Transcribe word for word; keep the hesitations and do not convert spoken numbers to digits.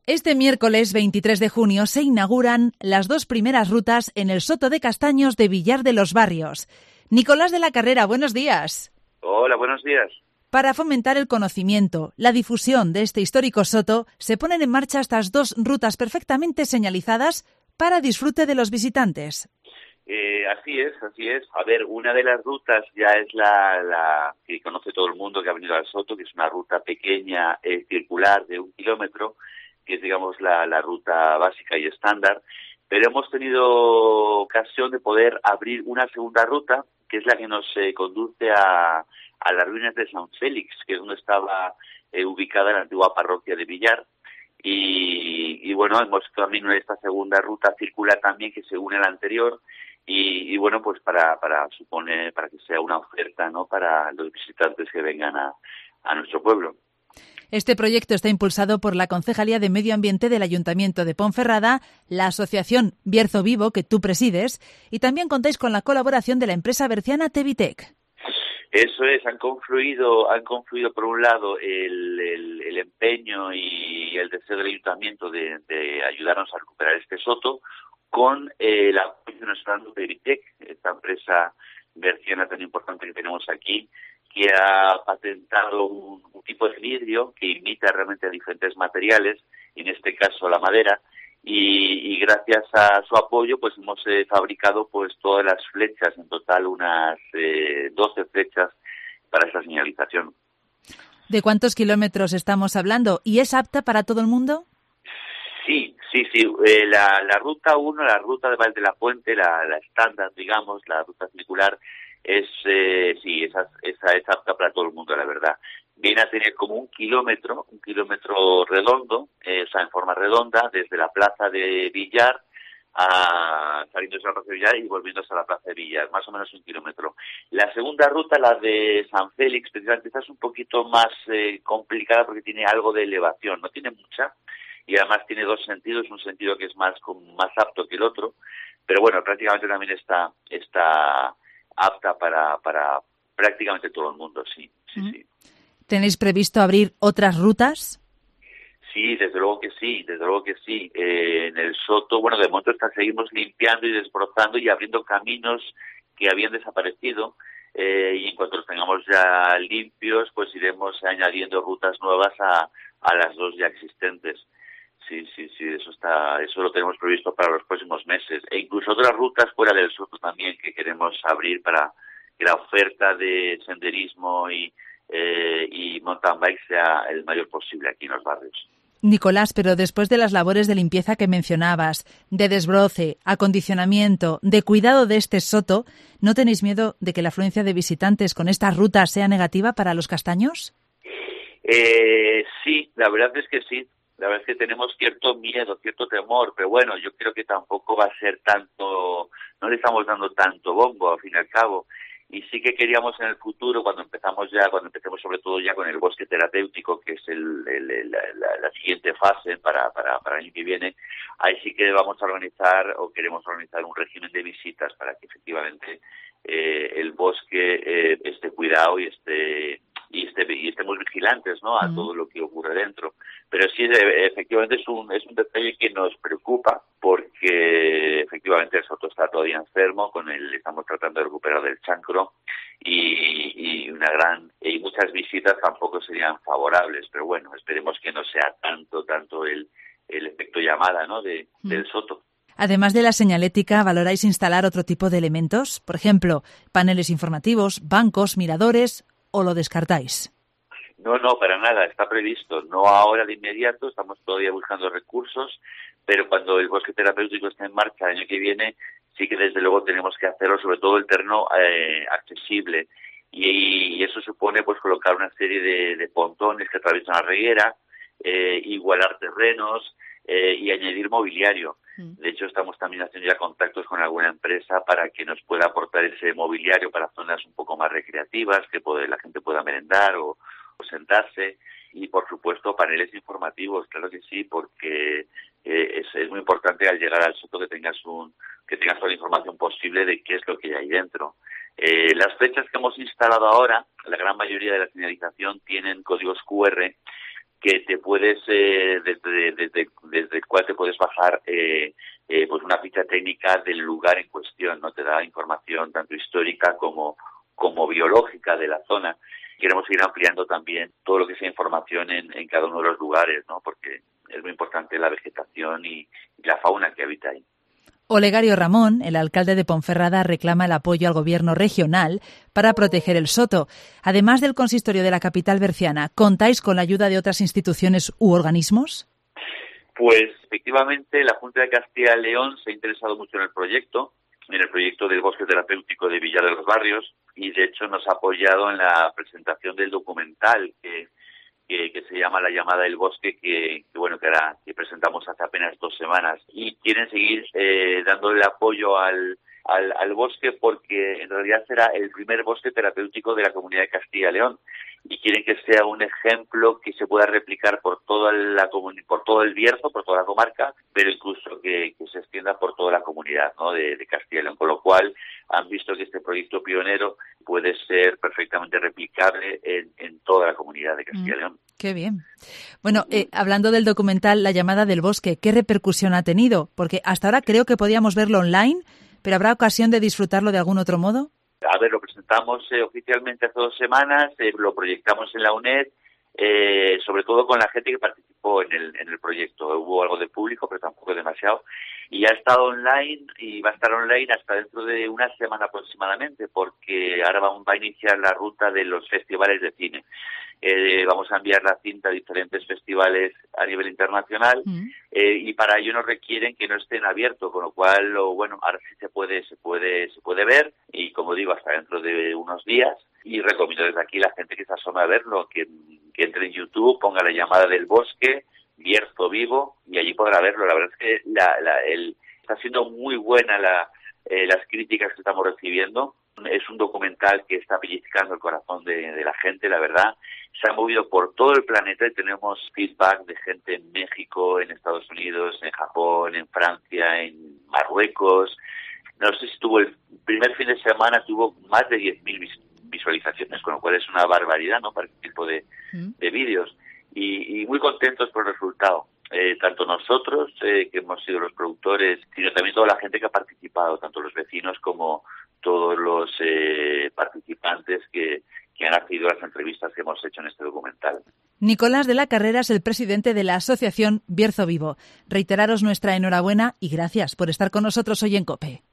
Este miércoles veintitrés de junio se inauguran las dos primeras rutas en el Soto de Castaños de Villar de los Barrios. Nicolás de la Carrera, buenos días. Hola, buenos días. Para fomentar el conocimiento, la difusión de este histórico soto, se ponen en marcha estas dos rutas perfectamente señalizadas para disfrute de los visitantes. Eh, así es, así es. A ver, una de las rutas ya es la, la que conoce todo el mundo que ha venido al Soto, que es una ruta pequeña, eh, circular de un kilómetro, que es, digamos, la, la ruta básica y estándar. Pero hemos tenido ocasión de poder abrir una segunda ruta, que es la que nos eh, conduce a, a las ruinas de San Félix, que es donde estaba eh, ubicada la antigua parroquia de Villar. Y, y bueno, hemos también esta segunda ruta circular también que se une a la anterior. Y, y bueno, pues para para supone para que sea una oferta, ¿no?, para los visitantes que vengan a, a nuestro pueblo. Este proyecto está impulsado por la Concejalía de Medio Ambiente del Ayuntamiento de Ponferrada, la asociación Bierzo Vivo, que tú presides, y también contáis con la colaboración de la empresa berciana Tevitec. Eso es, han confluido, han confluido por un lado el, el, el empeño y el deseo del Ayuntamiento de, de ayudarnos a recuperar este soto con eh, la apoyo de nuestra Tevitec, esta empresa berciana tan importante que tenemos aquí, que ha patentado un, un tipo de vidrio que imita realmente a diferentes materiales, en este caso la madera, y, y gracias a su apoyo pues hemos eh, fabricado pues todas las flechas, en total unas eh, doce flechas para esta señalización. ¿De cuántos kilómetros estamos hablando? ¿Y es apta para todo el mundo? Sí, sí, sí. Eh, la, la ruta uno, la ruta de Val de la Fuente, la, la estándar, digamos, la ruta circular, es eh, sí, esa, esa es apta para todo el mundo, la verdad. Viene a tener como un kilómetro, un kilómetro redondo, eh, o sea, en forma redonda, desde la plaza de Villar a saliendo de la plaza de Villar y volviéndose a la plaza de Villar, más o menos un kilómetro. La segunda ruta, la de San Félix, precisamente, esta es un poquito más eh, complicada porque tiene algo de elevación, no tiene mucha, y además tiene dos sentidos, un sentido que es más más apto que el otro, pero bueno, prácticamente también está está apta para para prácticamente todo el mundo, sí, sí, mm. sí. ¿Tenéis previsto abrir otras rutas? Sí, desde luego que sí, desde luego que sí. Eh, en el Soto, bueno, de momento está, seguimos limpiando y desbrozando y abriendo caminos que habían desaparecido, eh, y en cuanto los tengamos ya limpios, pues iremos añadiendo rutas nuevas a, a las dos ya existentes. Sí, sí, sí, eso está, eso lo tenemos previsto para los próximos meses. E incluso otras rutas fuera del Soto también que queremos abrir para que la oferta de senderismo y, eh, y mountain bike sea el mayor posible aquí en los barrios. Nicolás, pero después de las labores de limpieza que mencionabas, de desbroce, acondicionamiento, de cuidado de este soto, ¿no tenéis miedo de que la afluencia de visitantes con estas rutas sea negativa para los castaños? Eh, sí, la verdad es que sí. La verdad es que tenemos cierto miedo, cierto temor, pero bueno, yo creo que tampoco va a ser tanto, no le estamos dando tanto bombo, al fin y al cabo. Y sí que queríamos en el futuro, cuando empezamos ya, cuando empecemos sobre todo ya con el bosque terapéutico, que es el, el, el, la, la siguiente fase para, para, para el año que viene, ahí sí que vamos a organizar o queremos organizar un régimen de visitas para que efectivamente eh, el bosque eh, esté cuidado y esté y esté y estemos vigilantes, ¿no?, a mm. todo lo que ocurre dentro. Pero sí, efectivamente es un es un detalle que nos preocupa porque efectivamente el soto está todavía enfermo, con el estamos tratando de recuperar del chancro y, y una gran y muchas visitas tampoco serían favorables, pero bueno, esperemos que no sea tanto tanto el el efecto llamada, ¿no?, de mm. del soto. Además de la señalética, ¿valoráis instalar otro tipo de elementos? Por ejemplo, paneles informativos, bancos, miradores, ¿o lo descartáis? No, no, para nada, está previsto. No ahora de inmediato, estamos todavía buscando recursos, pero cuando el bosque terapéutico esté en marcha el año que viene, sí que desde luego tenemos que hacerlo, sobre todo el terreno eh, accesible. Y, y eso supone pues colocar una serie de, de pontones que atraviesan la reguera, eh, igualar terrenos eh, y añadir mobiliario. De hecho, estamos también haciendo ya contactos con alguna empresa para que nos pueda aportar ese mobiliario para zonas un poco más recreativas, que puede, la gente pueda merendar o, o sentarse. Y, por supuesto, paneles informativos, claro que sí, porque eh, es, es muy importante al llegar al soto que tengas un que tengas toda la información posible de qué es lo que hay ahí dentro. Eh, las flechas que hemos instalado ahora, la gran mayoría de la señalización tienen códigos cu erre, que te puedes, eh, desde, desde, desde el cual te puedes bajar eh, eh, pues una ficha técnica del lugar en cuestión, ¿no? Te da información tanto histórica como, como biológica de la zona. Queremos ir ampliando también todo lo que sea información en, en cada uno de los lugares, ¿no? Porque es muy importante la vegetación y, y la fauna que habita ahí. Olegario Ramón, el alcalde de Ponferrada, reclama el apoyo al gobierno regional para proteger el soto. Además del consistorio de la capital berciana, ¿contáis con la ayuda de otras instituciones u organismos? Pues efectivamente la Junta de Castilla y León se ha interesado mucho en el proyecto, en el proyecto del bosque terapéutico de Villar de los Barrios, y de hecho nos ha apoyado en la presentación del documental que, que, que se llama La llamada del bosque, que, que bueno que, era, que presentamos hace apenas dos semanas. Y quieren seguir eh, dándole apoyo al, al, al bosque porque en realidad será el primer bosque terapéutico de la Comunidad de Castilla y León. Y quieren que sea un ejemplo que se pueda replicar por toda la comuni- por todo el Bierzo, por toda la comarca, pero incluso que, que se extienda por toda la comunidad, ¿no? de, de Castilla y León. Con lo cual han visto que este proyecto pionero puede ser perfectamente replicable en, en toda la comunidad de Castilla y León. Mm, qué bien. Bueno, eh, hablando del documental La llamada del bosque, ¿qué repercusión ha tenido? Porque hasta ahora creo que podíamos verlo online, pero ¿habrá ocasión de disfrutarlo de algún otro modo? A ver, lo presentamos eh, oficialmente hace dos semanas, eh, lo proyectamos en la UNED, eh, sobre todo con la gente que participó en el, en el proyecto. Hubo algo de público, pero tampoco demasiado. Y ha estado online y va a estar online hasta dentro de una semana aproximadamente, porque ahora va, va a iniciar la ruta de los festivales de cine. Eh, vamos a enviar la cinta a diferentes festivales a nivel internacional mm. eh, y para ello nos requieren que no estén abiertos, con lo cual, lo, bueno, ahora sí se puede, se puede, se puede ver y, como digo, hasta dentro de unos días. Y recomiendo desde aquí a la gente que se asome a verlo, que, que entre en YouTube, ponga La llamada del bosque, Bierzo vivo, y allí podrá verlo. La verdad es que la, la, el, está siendo muy buena la, eh, las críticas que estamos recibiendo. Es un documental que está pellizcando el corazón de, de la gente, la verdad. Se ha movido por todo el planeta y tenemos feedback de gente en México, en Estados Unidos, en Japón, en Francia, en Marruecos. No sé si tuvo el primer fin de semana, tuvo más de diez mil visualizaciones, con lo cual es una barbaridad, ¿no?, para este tipo de, mm. de vídeos. Y, y muy contentos por el resultado. Eh, tanto nosotros, eh, que hemos sido los productores, sino también toda la gente que ha participado, tanto los vecinos como todos los eh, participantes que, que han accedido a las entrevistas que hemos hecho en este documental. Nicolás de la Carrera es el presidente de la asociación Bierzo Vivo. Reiteraros nuestra enhorabuena y gracias por estar con nosotros hoy en COPE.